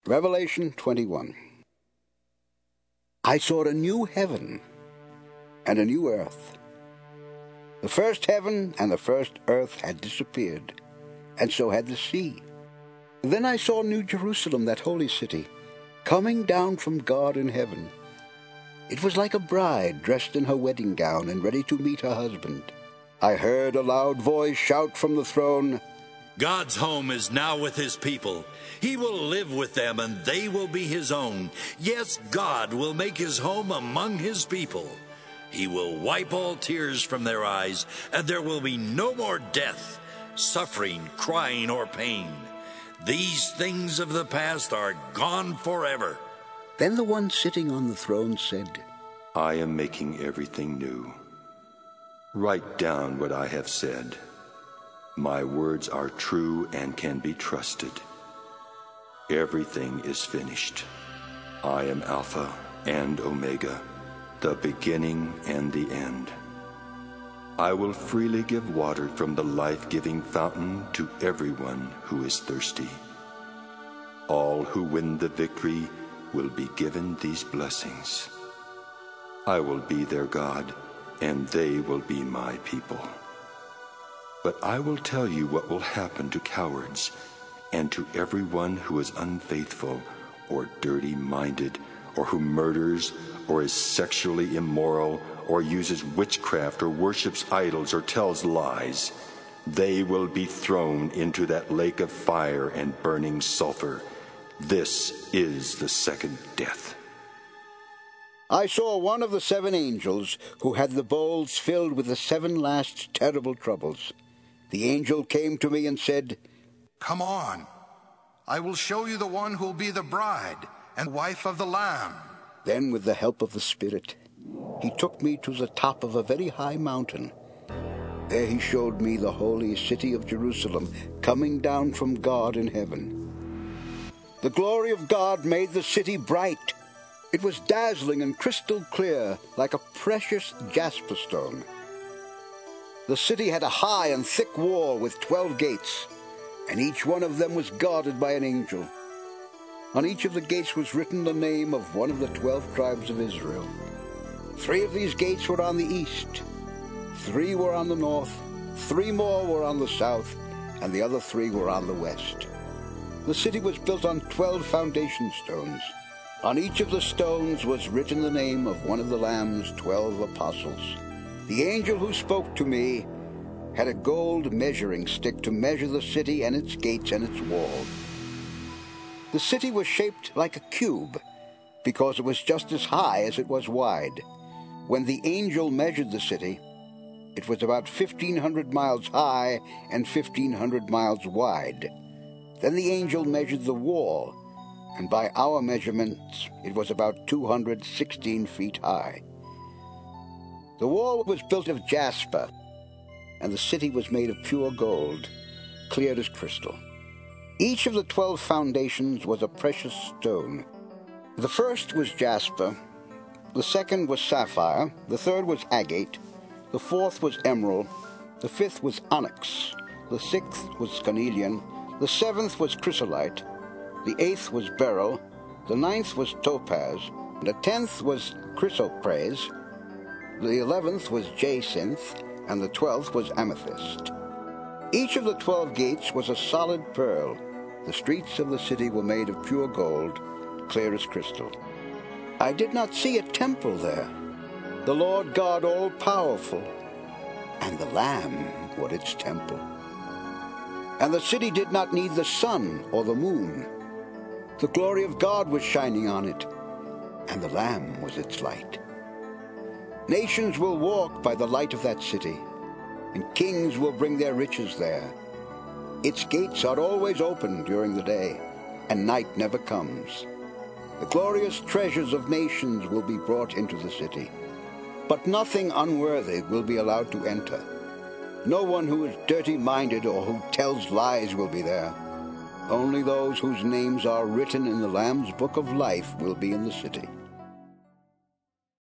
Revelation 21. I saw a new heaven and a new earth. The first heaven and the first earth had disappeared, and so had the sea. Then I saw New Jerusalem, that holy city, coming down from God in heaven. It was like a bride dressed in her wedding gown and ready to meet her husband. I heard a loud voice shout from the throne, God's home is now with his people. He will live with them, and they will be his own. Yes, God will make his home among his people. He will wipe all tears from their eyes, and there will be no more death, suffering, crying, or pain. These things of the past are gone forever. Then the one sitting on the throne said, I am making everything new. Write down what I have said. My words are true and can be trusted. Everything is finished. I am Alpha and Omega, the beginning and the end. I will freely give water from the life-giving fountain to everyone who is thirsty. All who win the victory will be given these blessings. I will be their God, and they will be my people. But I will tell you what will happen to cowards and to everyone who is unfaithful or dirty-minded, or who murders, or is sexually immoral, or uses witchcraft, or worships idols, or tells lies. They will be thrown into that lake of fire and burning sulfur. This is the second death. I saw one of the 7 angels who had the bowls filled with the 7 last terrible troubles. The angel came to me and said, Come on, I will show you the one who will be the bride and wife of the Lamb. Then, with the help of the Spirit, he took me to the top of a very high mountain. There he showed me the holy city of Jerusalem, coming down from God in heaven. The glory of God made the city bright. It was dazzling and crystal clear, like a precious jasper stone. The city had a high and thick wall with 12 gates, and each one of them was guarded by an angel. On each of the gates was written the name of one of the 12 tribes of Israel. 3 of these gates were on the east, 3 were on the north, 3 more were on the south, and the other 3 were on the west. The city was built on 12 foundation stones. On each of the stones was written the name of one of the Lamb's 12 apostles. The angel who spoke to me had a gold measuring stick to measure the city and its gates and its walls. The city was shaped like a cube, because it was just as high as it was wide. When the angel measured the city, it was about 1,500 miles high and 1,500 miles wide. Then the angel measured the wall, and by our measurements, it was about 216 feet high. The wall was built of jasper, and the city was made of pure gold, clear as crystal. Each of the 12 foundations was a precious stone. The first was jasper, the second was sapphire, the third was agate, the fourth was emerald, the fifth was onyx, the sixth was carnelian, the 7th was chrysolite, the 8th was beryl, the 9th was topaz, the 10th was chrysoprase, the 11th was jacinth, and the 12th was amethyst. Each of the 12 gates was a solid pearl. The streets of the city were made of pure gold, clear as crystal. I did not see a temple there. The Lord God all-powerful, and the Lamb were its temple. And the city did not need the sun or the moon. The glory of God was shining on it, and the Lamb was its light. Nations will walk by the light of that city, and kings will bring their riches there. Its gates are always open during the day, and night never comes. The glorious treasures of nations will be brought into the city, but nothing unworthy will be allowed to enter. No one who is dirty-minded or who tells lies will be there. Only those whose names are written in the Lamb's book of life will be in the city.